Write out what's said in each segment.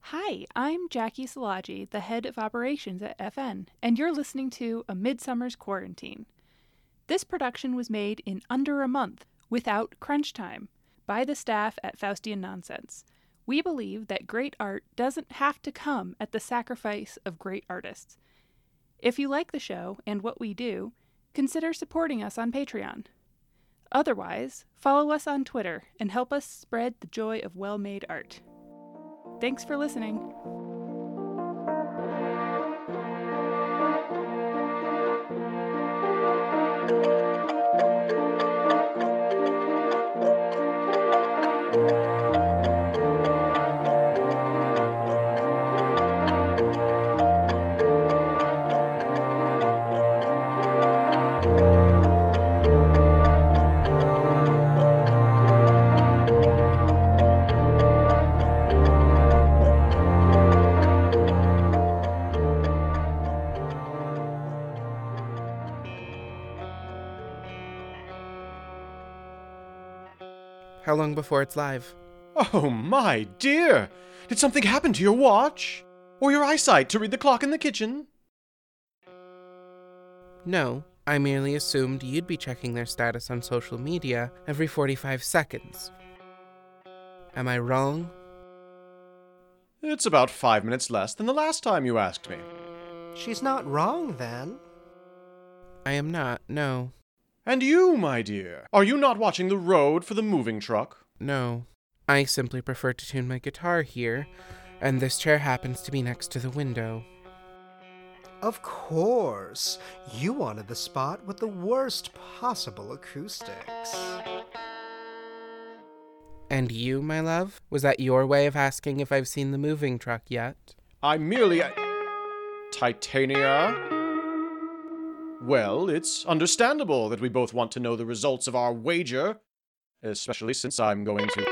Hi, I'm Jackie Salaji, the head of operations at FN, and you're listening to A Midsummer's Quarantine. This production was made in under a month, without crunch time, by the staff at Faustian Nonsense. We believe that great art doesn't have to come at the sacrifice of great artists. If you like the show and what we do, consider supporting us on Patreon. Otherwise, follow us on Twitter and help us spread the joy of well-made art. Thanks for listening. How long before it's live? Oh, my dear! Did something happen to your watch? Or your eyesight to read the clock in the kitchen? No, I merely assumed you'd be checking their status on social media every 45 seconds. Am I wrong? It's about 5 minutes less than the last time you asked me. She's not wrong, then. I am not, no. And you, my dear, are you not watching the road for the moving truck? No. I simply prefer to tune my guitar here, and this chair happens to be next to the window. Of course. You wanted the spot with the worst possible acoustics. And you, my love? Was that your way of asking if I've seen the moving truck yet? I merely... Titania? Well, it's understandable that we both want to know the results of our wager, especially since I'm going to...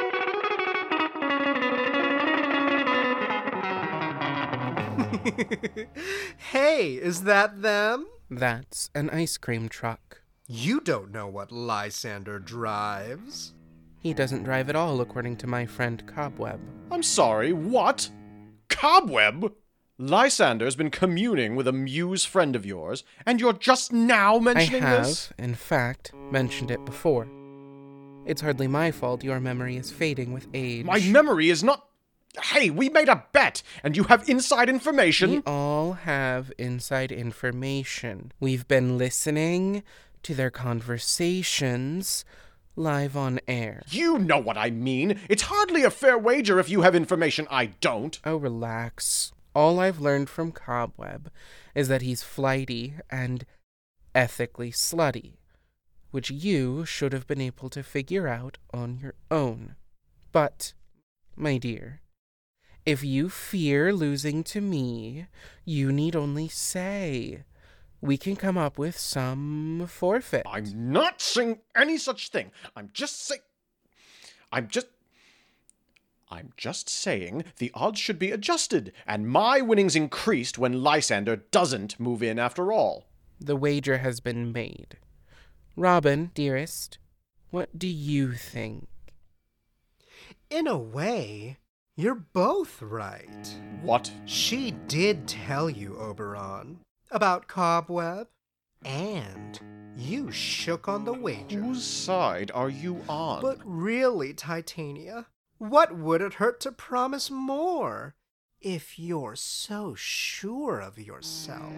Hey, is that them? That's an ice cream truck. You don't know what Lysander drives. He doesn't drive at all, according to my friend Cobweb. I'm sorry, what? Cobweb? Lysander's been communing with a muse friend of yours, and you're just now mentioning this? I have, in fact, mentioned it before. It's hardly my fault your memory is fading with age. My memory is not... Hey, we made a bet, and you have inside information? We all have inside information. We've been listening to their conversations live on air. You know what I mean. It's hardly a fair wager if you have information I don't. Oh, relax. All I've learned from Cobweb is that he's flighty and ethically slutty, which you should have been able to figure out on your own. But, my dear, if you fear losing to me, you need only say. We can come up with some forfeit. I'm not saying any such thing. I'm just saying the odds should be adjusted, and my winnings increased when Lysander doesn't move in after all. The wager has been made. Robin, dearest, what do you think? In a way, you're both right. What? She did tell you, Oberon, about Cobweb, and you shook on the wager. Whose side are you on? But really, Titania, what would it hurt to promise more if you're so sure of yourself?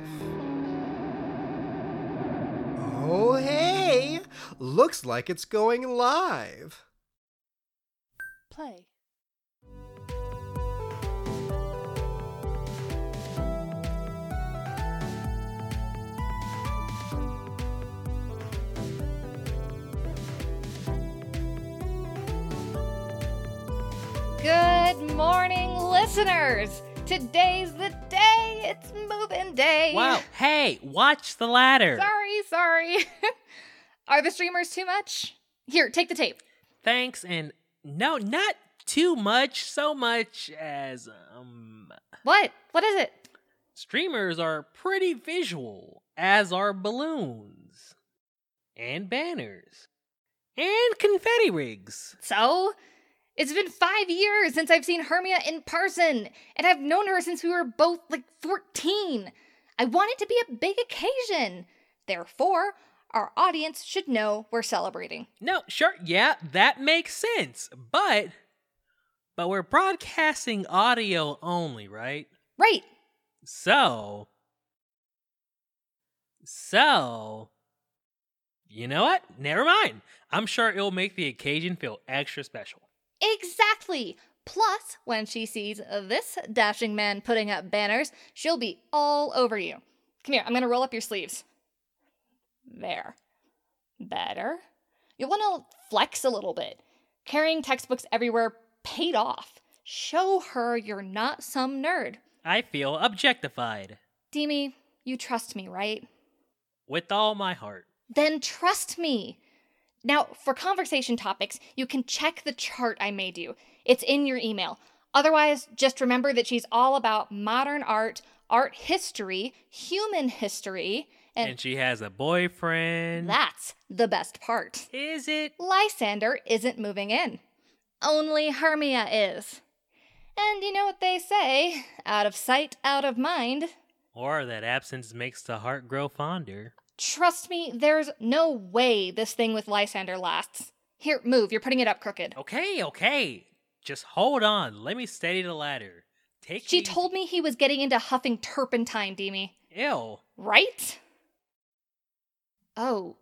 Oh, hey! Looks like it's going live. Play. Good morning, listeners! Today's the day! It's move-in day! Wow, hey, watch the ladder! Sorry. Are the streamers too much? Here, take the tape. Thanks, and no, not too much, so much as, What? What is it? streamers are pretty visual, as are balloons, and banners, and confetti rigs. So, It's been 5 years since I've seen Hermia in person, and I've known her since we were both 14. I want it to be a big occasion. Therefore, our audience should know we're celebrating. No, sure, yeah, that makes sense. But we're broadcasting audio only, right? Right. So, you know what? Never mind. I'm sure it'll make the occasion feel extra special. Exactly. Plus, when she sees this dashing man putting up banners, she'll be all over you. Come here, I'm gonna roll up your sleeves. There. Better. You'll want to flex a little bit. Carrying textbooks everywhere paid off. Show her you're not some nerd. I feel objectified. Demi, you trust me, right? With all my heart. Then trust me. Now, for conversation topics, you can check the chart I made you. It's in your email. Otherwise, just remember that she's all about modern art, art history, human history, and she has a boyfriend. That's the best part. Is it? Lysander isn't moving in. Only Hermia is. And you know what they say, out of sight, out of mind. Or that absence makes the heart grow fonder. Trust me, there's no way this thing with Lysander lasts. Here, move, you're putting it up crooked. Okay. Just hold on, let me steady the ladder. She told me he was getting into huffing turpentine, Demi. Ew. Right? Oh.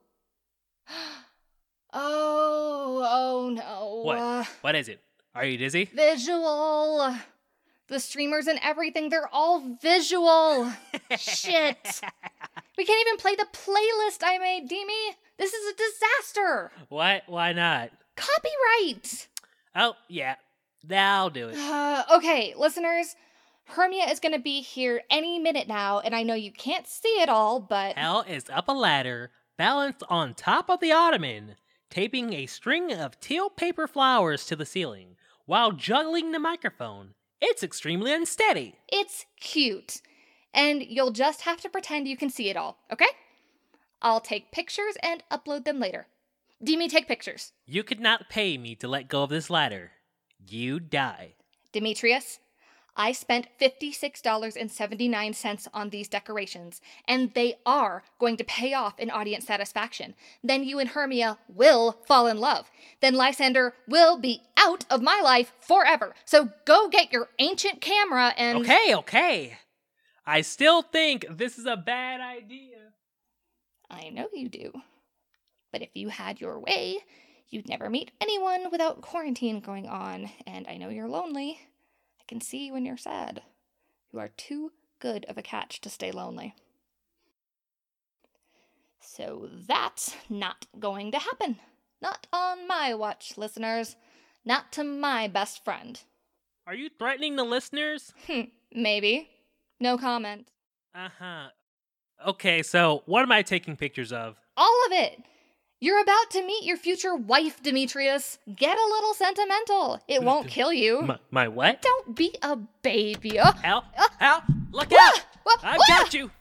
Oh no. What? What is it? Are you dizzy? Visual. The streamers and everything, they're all visual. Shit. We can't even play the playlist I made, Demi. This is a disaster. What? Why not? Copyright. Oh, yeah. I'll do it. Okay, listeners. Hermia is going to be here any minute now, and I know you can't see it all, but... Hell is up a ladder, balanced on top of the ottoman, taping a string of teal paper flowers to the ceiling, while juggling the microphone. It's extremely unsteady. It's cute. And you'll just have to pretend you can see it all, okay? I'll take pictures and upload them later. Demi, take pictures. You could not pay me to let go of this ladder. You die. Demetrius, I spent $56.79 on these decorations, and they are going to pay off in audience satisfaction. Then you and Hermia will fall in love. Then Lysander will be out of my life forever. So go get your ancient camera and... Okay. I still think this is a bad idea. I know you do. But if you had your way, you'd never meet anyone without quarantine going on, and I know you're lonely. I can see when you're sad. You are too good of a catch to stay lonely. So that's not going to happen. Not on my watch, listeners. Not to my best friend. Are you threatening the listeners? Maybe. No comment. Uh-huh. Okay, so what am I taking pictures of? All of it. You're about to meet your future wife, Demetrius. Get a little sentimental. It won't kill you. My what? Don't be a baby. Oh. Al, look out! I've got you!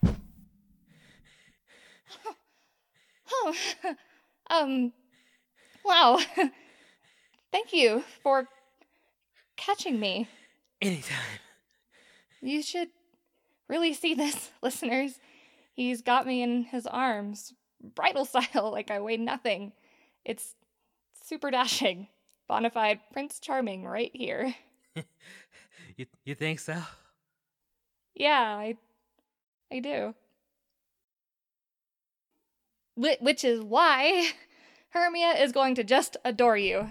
Wow. Thank you for catching me. Anytime. You should really see this, listeners. He's got me in his arms. Bridal style, like I weigh nothing. It's super dashing. Bonafide Prince Charming right here. You think so? Yeah, I do. Which is why Hermia is going to just adore you.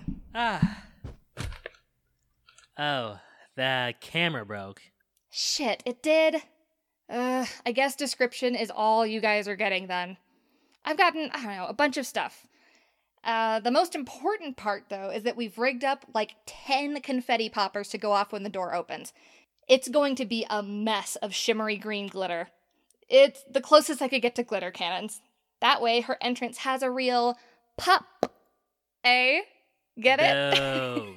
Oh, the camera broke. Shit, it did. I guess description is all you guys are getting then. I've gotten, a bunch of stuff. The most important part, though, is that we've rigged up like 10 confetti poppers to go off when the door opens. It's going to be a mess of shimmery green glitter. It's the closest I could get to glitter cannons. That way, her entrance has a real pop. Eh? Get it? No.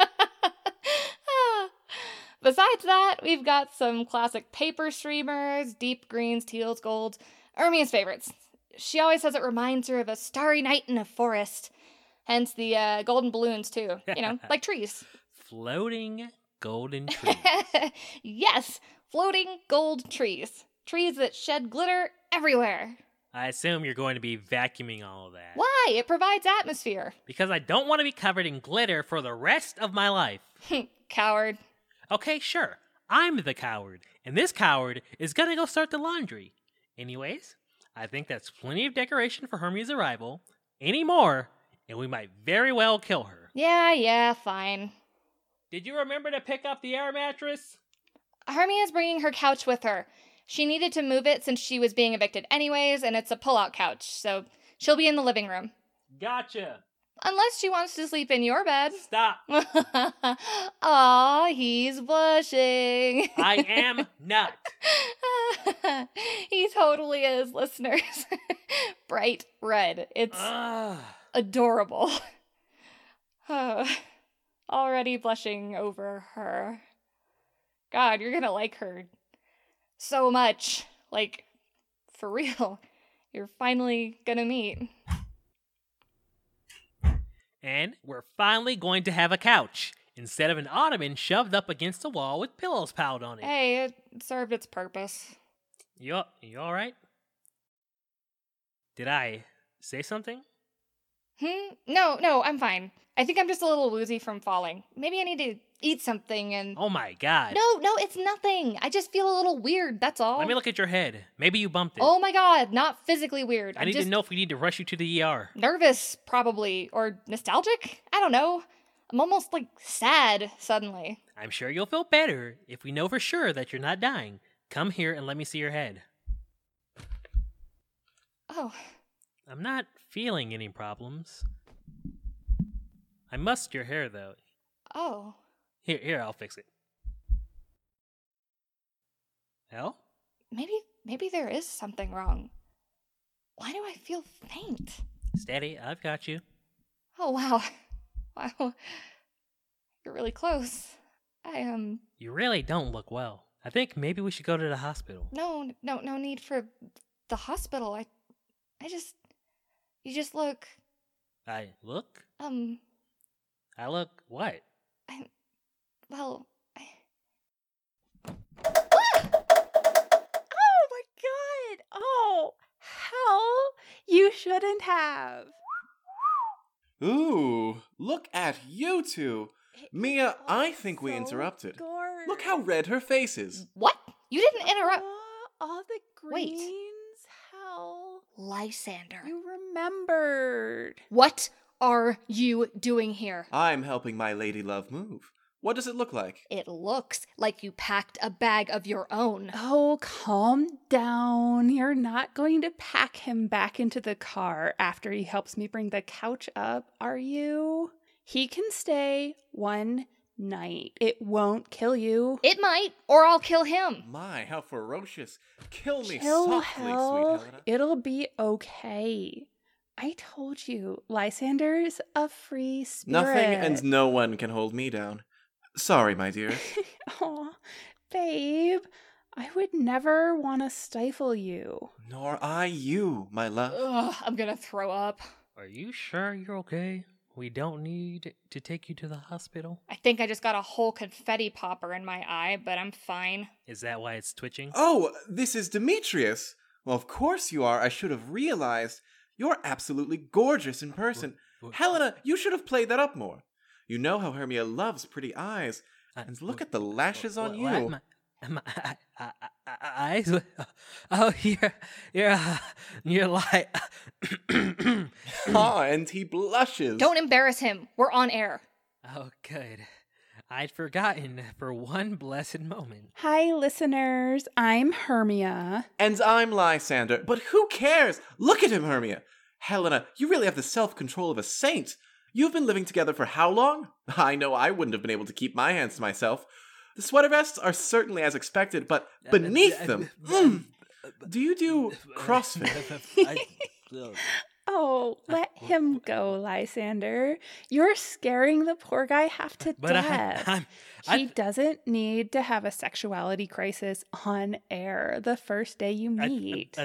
Besides that, we've got some classic paper streamers, deep greens, teals, golds, Hermia's favorites. She always says it reminds her of a starry night in a forest. Hence the golden balloons, too. Like trees. floating golden trees. Yes, floating gold trees. Trees that shed glitter everywhere. I assume you're going to be vacuuming all of that. Why? It provides atmosphere. Because I don't want to be covered in glitter for the rest of my life. Coward. Okay, sure. I'm the coward, and this coward is gonna go start the laundry. Anyways, I think that's plenty of decoration for Hermia's arrival. Any more, and we might very well kill her. Yeah, fine. Did you remember to pick up the air mattress? Hermia's bringing her couch with her. She needed to move it since she was being evicted anyways, and it's a pull-out couch, so she'll be in the living room. Gotcha. Unless she wants to sleep in your bed. Stop. Aw, he's blushing. I am not. He totally is, listeners. Bright red. It's adorable. Already blushing over her. God, you're gonna like her so much. Like, for real. You're finally gonna meet. And we're finally going to have a couch, instead of an ottoman shoved up against the wall with pillows piled on it. Hey, it served its purpose. You alright? Did I say something? No, I'm fine. I think I'm just a little woozy from falling. Maybe I need to eat something and... Oh my god. No, it's nothing. I just feel a little weird, that's all. Let me look at your head. Maybe you bumped it. Oh my god, not physically weird. I need to know if we need to rush you to the ER. Nervous, probably. Or nostalgic? I don't know. I'm almost, sad suddenly. I'm sure you'll feel better if we know for sure that you're not dying. Come here and let me see your head. Oh. I'm not feeling any problems. I mussed your hair, though. Oh. Here, I'll fix it. Hell? Maybe there is something wrong. Why do I feel faint? Steady, I've got you. Oh, wow. Wow. You're really close. You really don't look well. I think maybe we should go to the hospital. No need for the hospital. You just look... I look? I look what? Oh my god! Oh, hell! You shouldn't have. Ooh, look at you two. Mia, I think we interrupted. Gorge. Look how red her face is. What? You didn't interrupt... All the Wait. greens? Hell. Lysander. You remembered. What are you doing here? I'm helping my lady love move. What does it look like? It looks like you packed a bag of your own. Oh, calm down. You're not going to pack him back into the car after he helps me bring the couch up, are you? He can stay one night. It won't kill you. It might, or I'll kill him. My, how ferocious. Kill me Chill, softly, hell. sweet Helena. It'll be okay. I told you, Lysander's a free spirit. Nothing and no one can hold me down. Sorry, my dear. Aw, babe, I would never want to stifle you. Nor I you, my love. Ugh, I'm gonna throw up. Are you sure you're okay? We don't need to take you to the hospital? I think I just got a whole confetti popper in my eye, but I'm fine. Is that why it's twitching? Oh, this is Demetrius. Well, of course you are. I should have realized. You're absolutely gorgeous in person. Helena, you should have played that up more. You know how Hermia loves pretty eyes. And look at the lashes on you. My eyes? Oh, you're like... Ah, and he blushes. Don't embarrass him. We're on air. Oh, good. I'd forgotten for one blessed moment. Hi, listeners. I'm Hermia. And I'm Lysander. But who cares? Look at him, Hermia. Helena, you really have the self-control of a saint. You've been living together for how long? I know I wouldn't have been able to keep my hands to myself. The sweater vests are certainly as expected, but beneath them... Do you do CrossFit? Oh, let him go, Lysander. You're scaring the poor guy half to death. He doesn't need to have a sexuality crisis on air the first day you meet.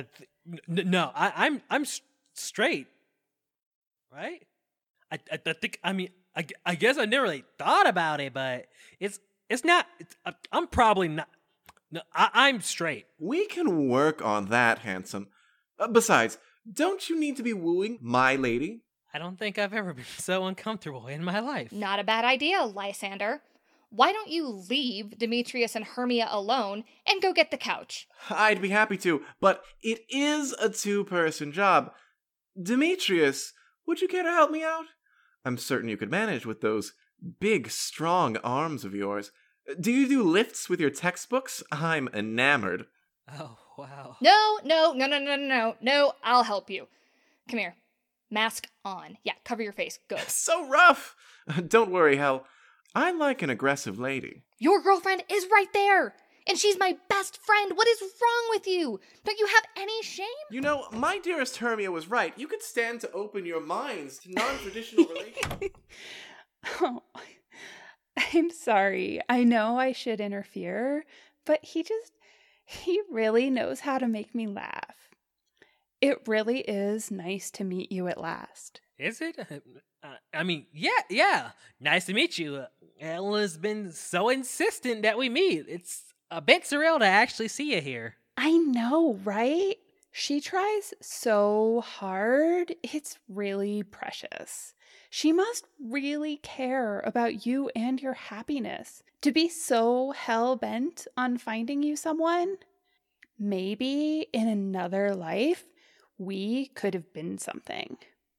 I'm straight, right? I think I guess I never really thought about it, but it's not. I'm probably not. No, I'm straight. We can work on that, handsome. Besides, don't you need to be wooing my lady? I don't think I've ever been so uncomfortable in my life. Not a bad idea, Lysander. Why don't you leave Demetrius and Hermia alone and go get the couch? I'd be happy to, but it is a two-person job. Demetrius, would you care to help me out? I'm certain you could manage with those big, strong arms of yours. Do you do lifts with your textbooks? I'm enamored. Oh, wow. No, I'll help you. Come here. Mask on. Yeah, cover your face. Good. So rough! Don't worry, Hel. I like an aggressive lady. Your girlfriend is right there, and she's my best friend. What is wrong with you? Don't you have any shame? You know, my dearest Hermia was right. You could stand to open your minds to non-traditional relations. Oh, I'm sorry. I know I should interfere, but he really knows how to make me laugh. It really is nice to meet you at last. Is it? I mean, yeah. Nice to meet you. Ella's been so insistent that we meet. It's a bit surreal to actually see you here. I know, right? She tries so hard. It's really precious. She must really care about you and your happiness to be so hell-bent on finding you someone. Maybe in another life, we could have been something.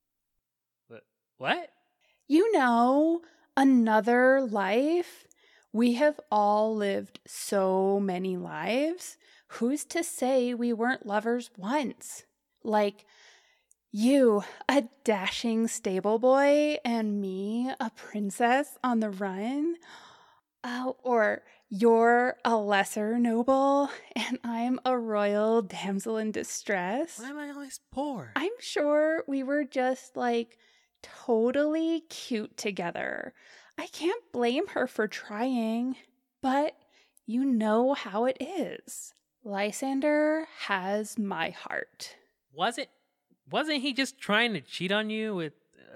What? You know, another life. We have all lived so many lives. Who's to say we weren't lovers once? Like you, a dashing stable boy, and me, a princess on the run. Or you're a lesser noble, and I'm a royal damsel in distress. Why am I always poor? I'm sure we were just totally cute together. I can't blame her for trying, but you know how it is. Lysander has my heart. Wasn't he just trying to cheat on you with,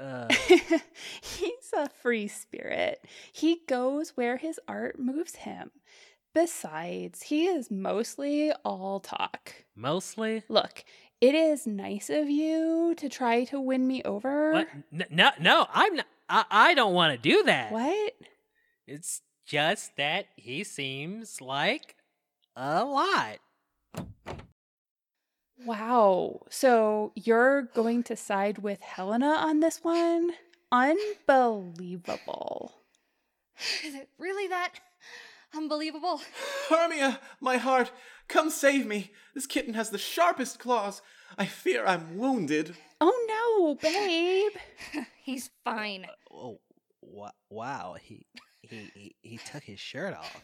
He's a free spirit. He goes where his art moves him. Besides, he is mostly all talk. Mostly? Look, it is nice of you to try to win me over. What? No, I'm not. I don't want to do that. What? It's just that he seems like a lot. Wow. So you're going to side with Helena on this one? Unbelievable. Is it really that unbelievable? Hermia, my heart, come save me. This kitten has the sharpest claws. I fear I'm wounded. Oh no, babe. He's fine. Oh, wow. He took his shirt off.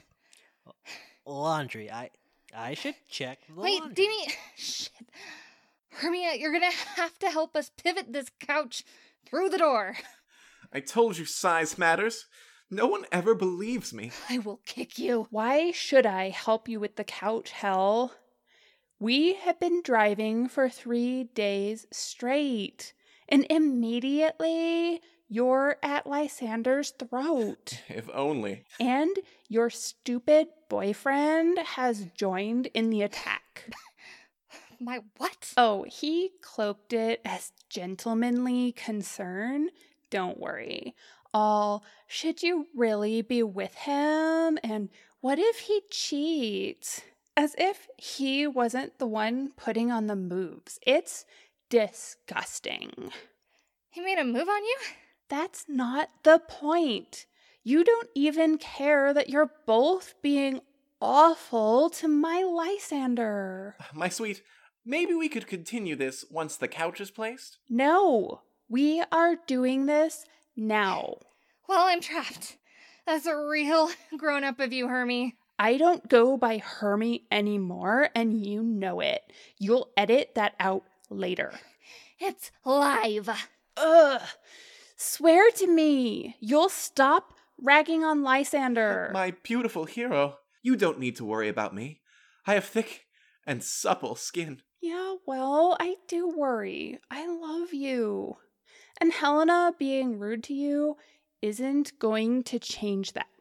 Laundry. I should check the Wait, laundry. Demi. Shit. Hermia, you're gonna have to help us pivot this couch through the door. I told you size matters. No one ever believes me. I will kick you. Why should I help you with the couch, Hel? We have been driving for 3 days straight, and immediately you're at Lysander's throat. If only. And your stupid boyfriend has joined in the attack. My what? Oh, he cloaked it as gentlemanly concern. Don't worry. Should you really be with him? And what if he cheats? As if he wasn't the one putting on the moves. It's disgusting. He made a move on you? That's not the point. You don't even care that you're both being awful to my Lysander. My sweet, maybe we could continue this once the couch is placed? No, we are doing this now. Well, I'm trapped. That's a real grown-up of you, Hermie. I don't go by Hermie anymore, and you know it. You'll edit that out later. It's live. Ugh. Swear to me, you'll stop ragging on Lysander. My beautiful hero, you don't need to worry about me. I have thick and supple skin. Yeah, well, I do worry. I love you. And Helena being rude to you isn't going to change that.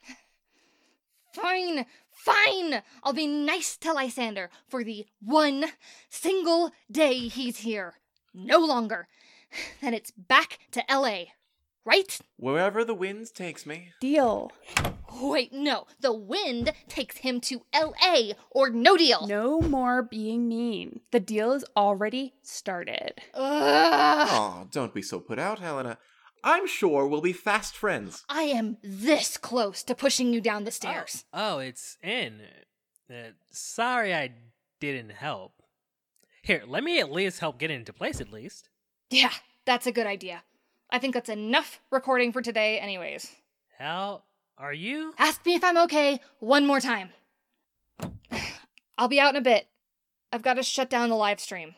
Fine, fine! I'll be nice to Lysander for the one single day he's here. No longer. Then it's back to LA, right? Wherever the wind takes me. Deal. Wait, no. The wind takes him to LA or no deal. No more being mean. The deal is already started. Ugh. Aw, don't be so put out, Helena. I'm sure we'll be fast friends. I am this close to pushing you down the stairs. Oh, it's in. Sorry I didn't help. Here, let me at least help get it into place at least. Yeah, that's a good idea. I think that's enough recording for today anyways. How are you? Ask me if I'm okay one more time. I'll be out in a bit. I've got to shut down the live stream.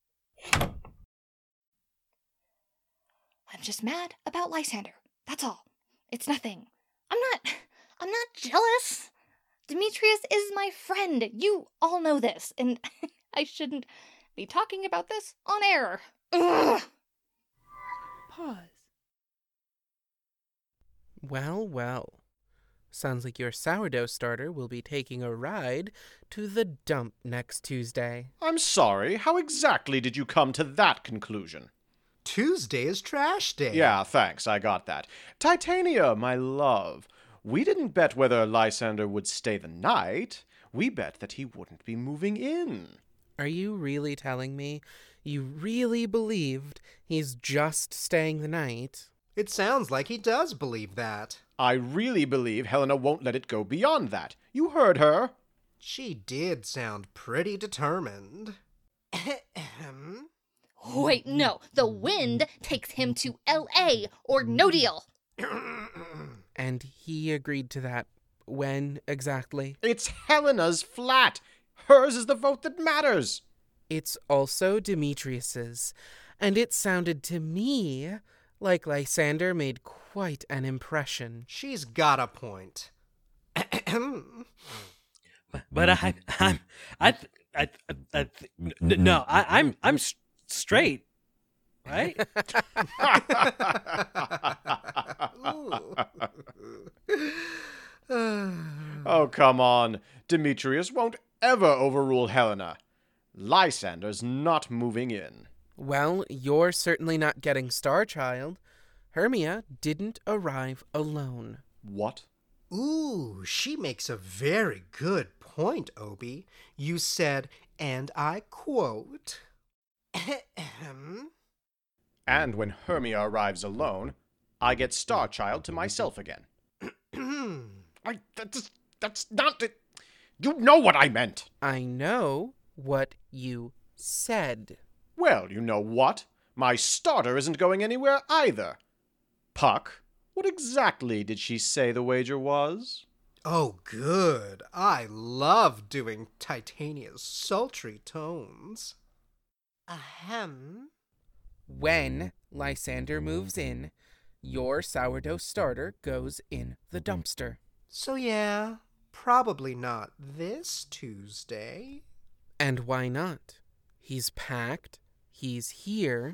I'm just mad about Lysander. That's all. It's nothing. I'm not jealous. Demetrius is my friend. You all know this, and I shouldn't be talking about this on air. Ugh. Pause. Well, well. Sounds like your sourdough starter will be taking a ride to the dump next Tuesday. I'm sorry, how exactly did you come to that conclusion? Tuesday is trash day. Yeah, thanks, I got that. Titania, my love, we didn't bet whether Lysander would stay the night. We bet that he wouldn't be moving in. Are you really telling me you really believed he's just staying the night? It sounds like he does believe that. I really believe Helena won't let it go beyond that. You heard her. She did sound pretty determined. Wait, no. The wind takes him to LA or no deal. And he agreed to that when exactly? It's Helena's flat. Hers is the vote that matters. It's also Demetrius's, and it sounded to me like Lysander made quite an impression. She's got a point. But I'm straight, right? Oh, come on. Demetrius won't ever overrule Helena. Lysander's not moving in. Well, you're certainly not getting Starchild. Hermia didn't arrive alone. What? Ooh, she makes a very good point, Obi. You said, and I quote, And when Hermia arrives alone, I get Starchild to myself again. That's not it. You know what I meant. I know what you said. Well, you know what? My starter isn't going anywhere either. Puck, what exactly did she say the wager was? Oh, good. I love doing Titania's sultry tones. Ahem. When Lysander moves in, your sourdough starter goes in the dumpster. So yeah, probably not this Tuesday. And why not? He's packed. He's here.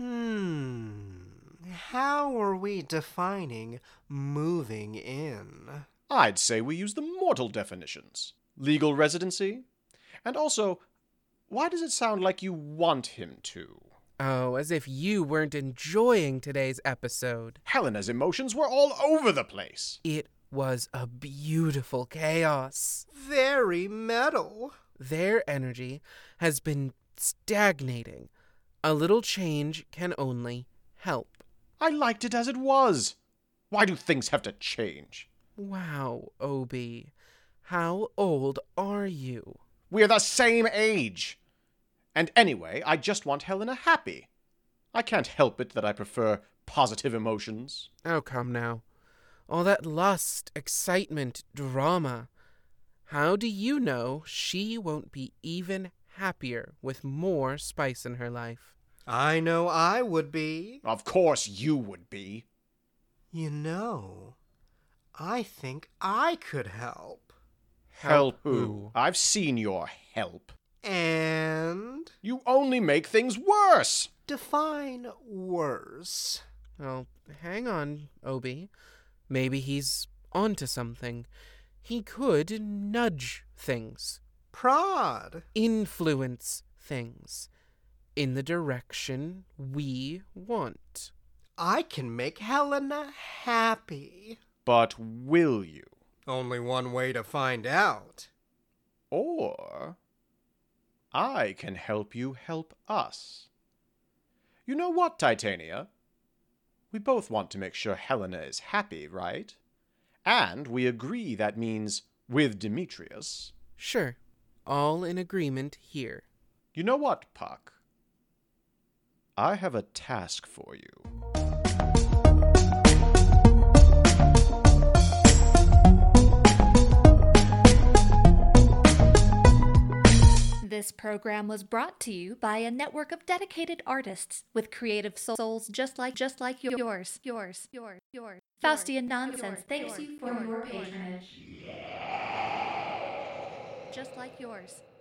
How are we defining moving in? I'd say we use the mortal definitions. Legal residency. And also, why does it sound like you want him to? Oh, as if you weren't enjoying today's episode. Helena's emotions were all over the place. It was a beautiful chaos. Very metal. Their energy has been stagnating. A little change can only help. I liked it as it was. Why do things have to change? Wow, Obi. How old are you? We're the same age. And anyway, I just want Helena happy. I can't help it that I prefer positive emotions. Oh, come now. All that lust, excitement, drama. How do you know she won't be even happier with more spice in her life? I know I would be. Of course you would be. You know, I think I could help. Help who? I've seen your help. And You only make things worse. define worse. Well, hang on, Obi. Maybe he's onto something. He could nudge things, Prod. influence things in the direction we want. I can make Helena happy. But will you? Only one way to find out. Or I can help you help us. You know what, Titania? We both want to make sure Helena is happy, right? And we agree that means with Demetrius. Sure, all in agreement here. You know what, Puck? I have a task for you. This program was brought to you by a network of dedicated artists with creative souls just like yours. Faustian Nonsense thanks you for your patronage. Just like yours.